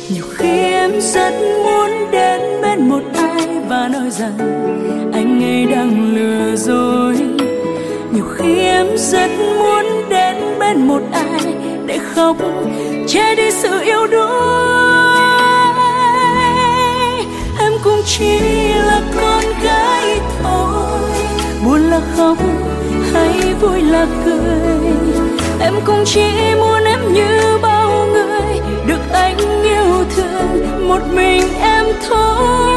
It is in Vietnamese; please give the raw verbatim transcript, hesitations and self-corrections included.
Nhiều khi em rất muốn đến bên một ai và nói rằng anh ấy đang lừa dối. Nhiều khi em rất muốn đến bên một ai để khóc che đi sự yêu đuối. Em cũng chỉ là con gái thôi, buồn là khóc hay vui là cười. Em cũng chỉ muốn em như bao người được anh yêu thương, một mình em thôi.